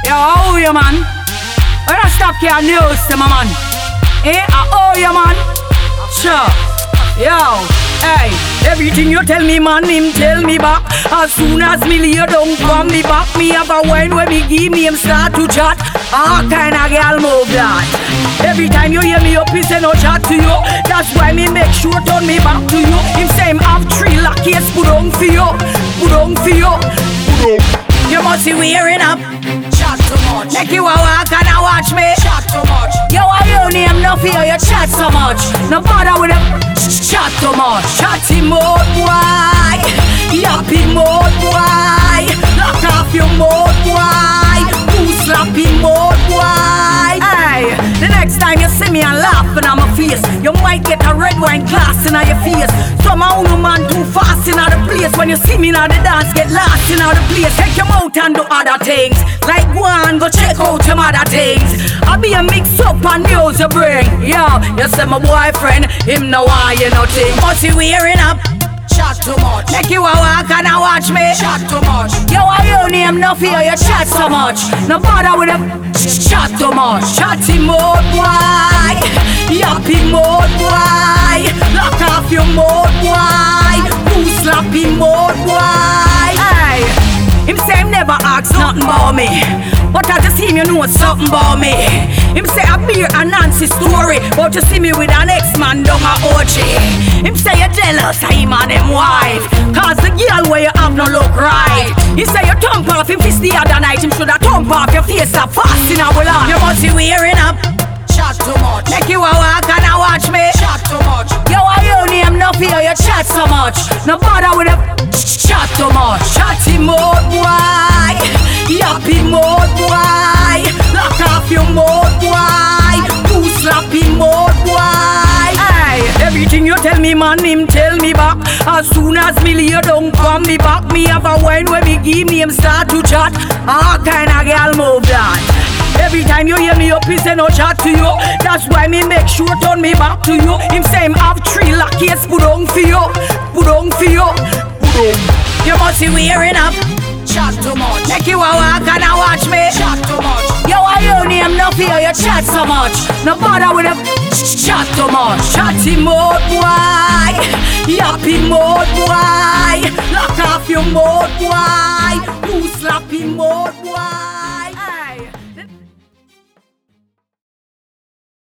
Yo, how you man? When I stop care news to my man. I owe you man. Sure. Yo, hey, everything you tell me man, him tell me back. As soon as me lay down from me back, me have a wine when me give me him start to chat. All kind of girl move that. Every time you hear me up, he say no chat to you. That's why me make sure turn me back to you. Him say him have 3 lakh case put on for you. Put on for you. You must be wearing up. Chat too much. Make you a walk and a watch me. Chat too much. Yo, I your name no fear you chat so much. No bother with them. Chat too much. Chatty mode boy. Yappy mode boy. Lock off your mode boy. Who slappy mode boy. Hey, the next time you see me and laughing on my face, you might get a red wine glass in your face. Some of you man too fast in the place. When you see me now the dance get lost in the place. Take your mouth and do other things. Like go on, go check out some other things. I be a mix up and news you bring. Yo, you say my boyfriend, him no want you nothing. But he wearing up. Chat too much. Make you a walk and a watch me. Chat too much. Yo, I your name no fear you chat so much. No bother with them. Chat too much. Chatty mode boy. Yappy mode boy. Lock off your mode boy. Who slappy mode boy. Hey, him say him never ask nothing about me, but I just see him you know something about me. Him say I beer a Nancy story, but you see me with an ex-man down a OG. Him say you jealous of him and him wife, cause the girl where you have no look right. He say you thump off him fist the other night, him shoulda thump off your face up fast in a life. You must be wearing up. Chat too much. Make you a walk and a watch me. Chat too much. Yo, I your name no fear you chat so much. No bother with them. Chat too much. Chatty mode boy. Yappy mode boy. Lock off your mode boy. Who slappy mode boy. Hey, everything you tell me man, him tell me back. As soon as me lay down from me back, me have a wine when me give me him start to chat. All kind of girl move that. Every time you hear me up, he say no chat to you. That's why me make sure turn me back to you. Him say him have 3 lakh case put on for you. Put on for you. You must be wearing up. Chat too much. Make you a walk and a watch me. Chat too much. Yo, I your name no fear you chat so much. No bother with them. Chat too much. Chatty mode boy. Yappy mode boy. Lock off your mode boy. Who slappy mode boy.